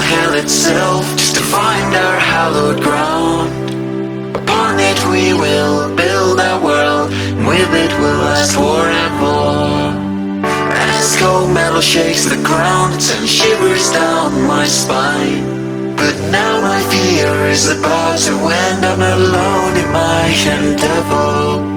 hell itself, just to find our hallowed ground. Upon it we will build our world, and with it we'll last forever. As cold metal shakes the ground, it sends shivers down my spine. But now my fear is about to end, I'm alone in my endeavor.